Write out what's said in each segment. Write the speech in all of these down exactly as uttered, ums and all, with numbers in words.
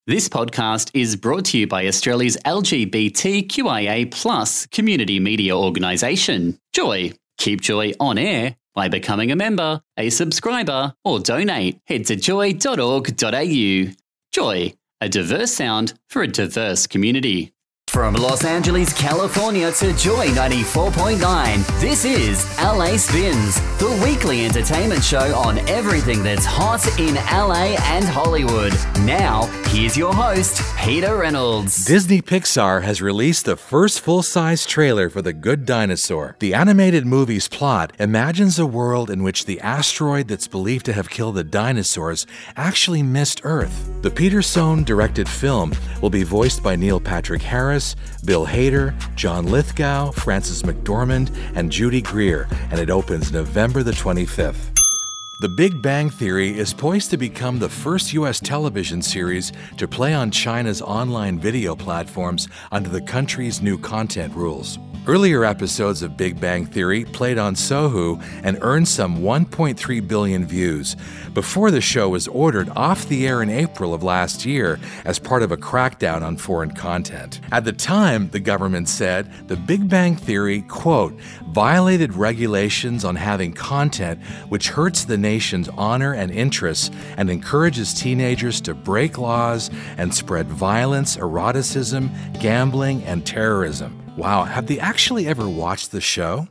This podcast is brought to you by Australia's L G B T Q I A plus community media organisation, Joy. Keep Joy on air by becoming a member, a subscriber, or donate. Head to joy dot org dot a u. Joy, a diverse sound for a diverse community. From Los Angeles, California to Joy ninety-four point nine, this is L A Spins, the weekly entertainment show on everything that's hot in L A and Hollywood. Now, here's your host, Peter Reynolds. Disney Pixar has released the first full-size trailer for The Good Dinosaur. The animated movie's plot imagines a world in which the asteroid that's believed to have killed the dinosaurs actually missed Earth. The Peter Sohn-directed film will be voiced by Neil Patrick Harris, Bill Hader, John Lithgow, Frances McDormand, and Judy Greer, and it opens November the twenty-fifth. The Big Bang Theory is poised to become the first U S television series to play on China's online video platforms under the country's new content rules. Earlier episodes of Big Bang Theory played on Sohu and earned some one point three billion views before the show was ordered off the air in April of last year as part of a crackdown on foreign content. At the time, the government said the Big Bang Theory, quote, violated regulations on having content which hurts the nation's honor and interests and encourages teenagers to break laws and spread violence, eroticism, gambling, and terrorism. Wow, have they actually ever watched the show?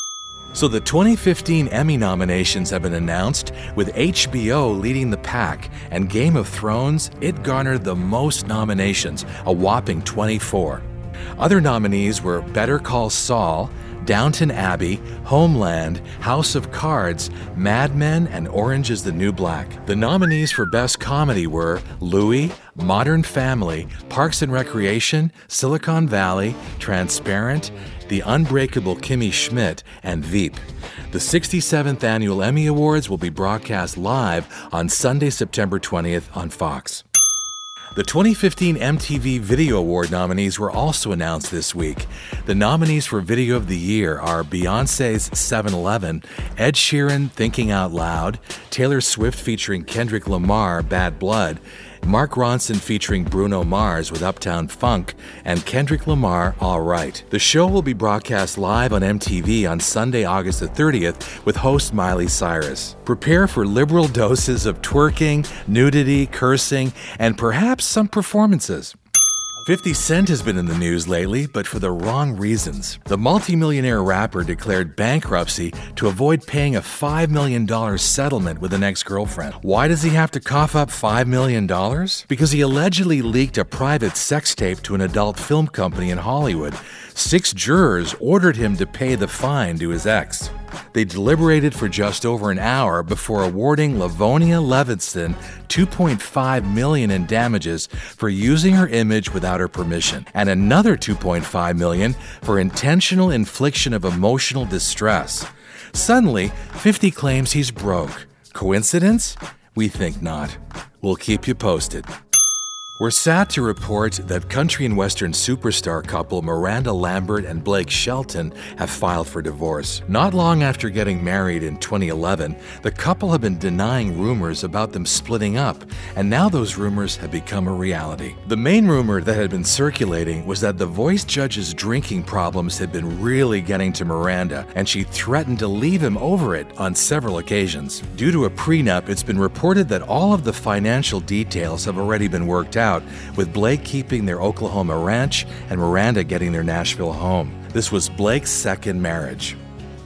So the twenty fifteen Emmy nominations have been announced, with H B O leading the pack, and Game of Thrones, it garnered the most nominations, a whopping twenty-four. Other nominees were Better Call Saul, Downton Abbey, Homeland, House of Cards, Mad Men, and Orange is the New Black. The nominees for Best Comedy were Louie, Modern Family, Parks and Recreation, Silicon Valley, Transparent, The Unbreakable Kimmy Schmidt, and Veep. The sixty-seventh Annual Emmy Awards will be broadcast live on Sunday, September twentieth on Fox. The twenty fifteen M T V Video Award nominees were also announced this week. The nominees for Video of the Year are Beyoncé's seven eleven, Ed Sheeran, Thinking Out Loud, Taylor Swift featuring Kendrick Lamar, Bad Blood, Mark Ronson featuring Bruno Mars with Uptown Funk, and Kendrick Lamar, All Right. The show will be broadcast live on M T V on Sunday, August the thirtieth, with host Miley Cyrus. Prepare for liberal doses of twerking, nudity, cursing, and perhaps some performances. fifty Cent has been in the news lately, but for the wrong reasons. The multimillionaire rapper declared bankruptcy to avoid paying a five million dollars settlement with an ex-girlfriend. Why does he have to cough up five million dollars? Because he allegedly leaked a private sex tape to an adult film company in Hollywood. Six jurors ordered him to pay the fine to his ex. They deliberated for just over an hour before awarding Lavonia Levinson two point five million dollars in damages for using her image without her permission, and another two point five million dollars for intentional infliction of emotional distress. Suddenly, fifty claims he's broke. Coincidence? We think not. We'll keep you posted. We're sad to report that country and western superstar couple Miranda Lambert and Blake Shelton have filed for divorce. Not long after getting married in twenty eleven, the couple have been denying rumors about them splitting up, and now those rumors have become a reality. The main rumor that had been circulating was that the voice judge's drinking problems had been really getting to Miranda, and she threatened to leave him over it on several occasions. Due to a prenup, it's been reported that all of the financial details have already been worked out, with Blake keeping their Oklahoma ranch and Miranda getting their Nashville home. This was Blake's second marriage.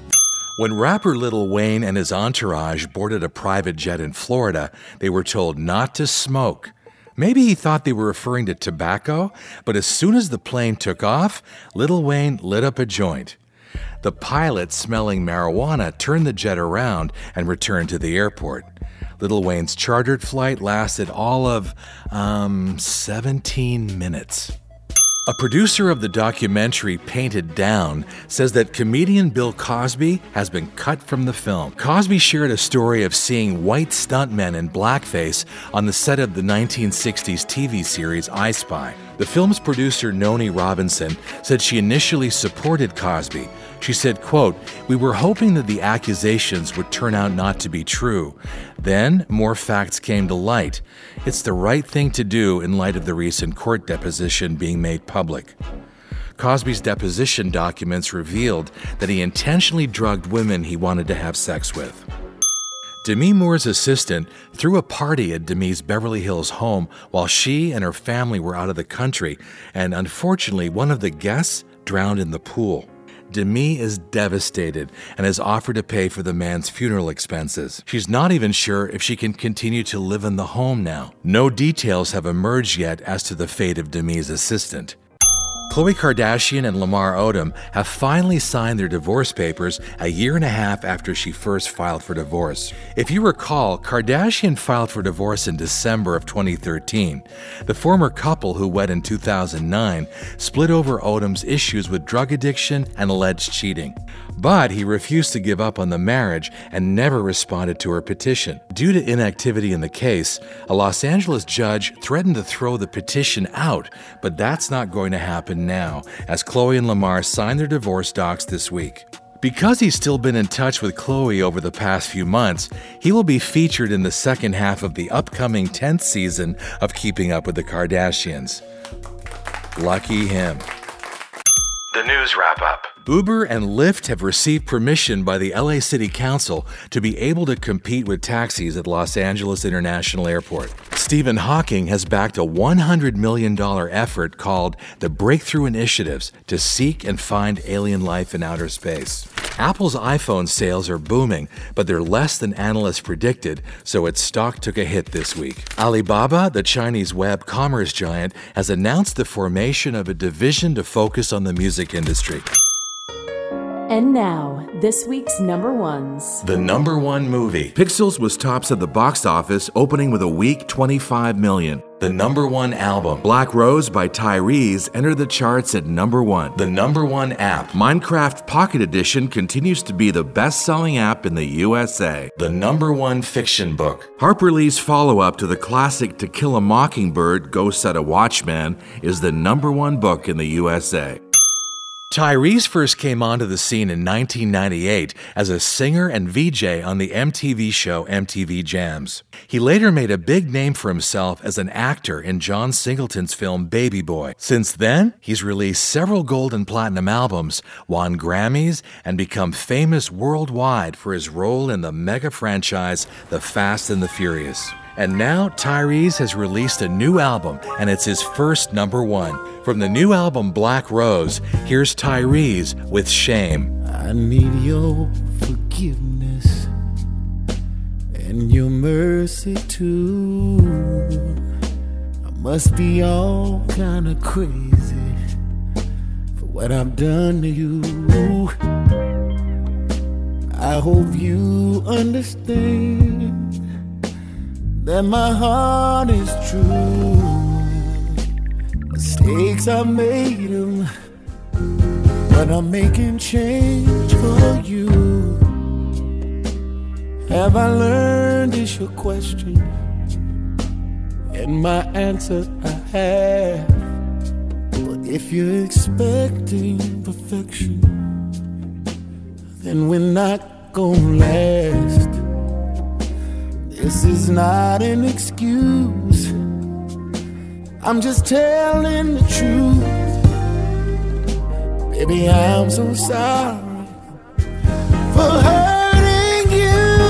When rapper Lil Wayne and his entourage boarded a private jet in Florida, they were told not to smoke. Maybe he thought they were referring to tobacco, but as soon as the plane took off, Lil Wayne lit up a joint. The pilot, smelling marijuana, turned the jet around and returned to the airport. Lil Wayne's chartered flight lasted all of, um, seventeen minutes. A producer of the documentary Painted Down says that comedian Bill Cosby has been cut from the film. Cosby shared a story of seeing white stuntmen in blackface on the set of the nineteen sixties T V series I Spy. The film's producer, Noni Robinson, said she initially supported Cosby, She said, quote, "We were hoping that the accusations would turn out not to be true. Then more facts came to light. It's the right thing to do in light of the recent court deposition being made public." Cosby's deposition documents revealed that he intentionally drugged women he wanted to have sex with. Demi Moore's assistant threw a party at Demi's Beverly Hills home while she and her family were out of the country, and unfortunately, one of the guests drowned in the pool. Demi is devastated and has offered to pay for the man's funeral expenses. She's not even sure if she can continue to live in the home now. No details have emerged yet as to the fate of Demi's assistant. Khloe Kardashian and Lamar Odom have finally signed their divorce papers a year and a half after she first filed for divorce. If you recall, Kardashian filed for divorce in December of twenty thirteen. The former couple, who wed in two thousand nine, split over Odom's issues with drug addiction and alleged cheating. But he refused to give up on the marriage and never responded to her petition. Due to inactivity in the case, a Los Angeles judge threatened to throw the petition out, but that's not going to happen now, as Khloe and Lamar signed their divorce docs this week. Because he's still been in touch with Khloe over the past few months, he will be featured in the second half of the upcoming tenth season of Keeping Up with the Kardashians. Lucky him. The news wrap-up. Uber and Lyft have received permission by the L A City Council to be able to compete with taxis at Los Angeles International Airport. Stephen Hawking has backed a one hundred million dollars effort called the Breakthrough Initiatives to seek and find alien life in outer space. Apple's iPhone sales are booming, but they're less than analysts predicted, so its stock took a hit this week. Alibaba, the Chinese web commerce giant, has announced the formation of a division to focus on the music industry. And now, this week's number ones. The number one movie. Pixels was tops at the box office, opening with a week twenty-five million dollars. The number one album. Black Rose by Tyrese entered the charts at number one. The number one app. Minecraft Pocket Edition continues to be the best-selling app in the U S A. The number one fiction book. Harper Lee's follow-up to the classic To Kill a Mockingbird, Go Set a Watchman, is the number one book in the U S A. Tyrese first came onto the scene in nineteen ninety-eight as a singer and V J on the M T V show M T V Jams. He later made a big name for himself as an actor in John Singleton's film Baby Boy. Since then, he's released several gold and platinum albums, won Grammys, and become famous worldwide for his role in the mega franchise The Fast and the Furious. And now Tyrese has released a new album, and it's his first number one. From the new album Black Rose, here's Tyrese with Shame. I need your forgiveness and your mercy too. I must be all kind of crazy for what I've done to you. I hope you understand that my heart is true. Mistakes I made them, but I'm making change for you. Have I learned is your question, and my answer I have. But if you're expecting perfection, then we're not gonna last. This is not an excuse, I'm just telling the truth. Baby, I'm so sorry for hurting you.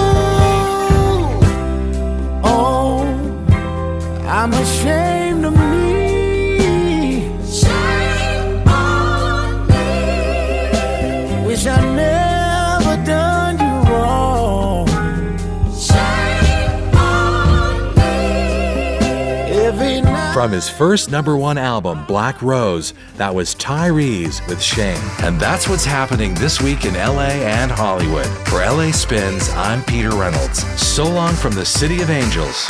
Oh, I'm ashamed of me. Shame on me. Wish I never done you wrong. From his first number one album, Black Rose, that was Tyrese with Shame. And that's what's happening this week in L A and Hollywood. For L A Spins, I'm Peter Reynolds. So long from the City of Angels.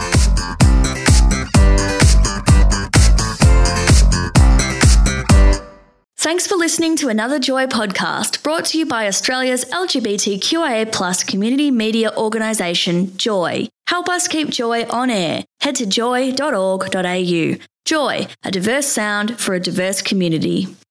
Thanks for listening to another Joy podcast brought to you by Australia's L G B T Q I A plus community media organisation, Joy. Help us keep Joy on air. Head to joy dot org dot a u. Joy, a diverse sound for a diverse community.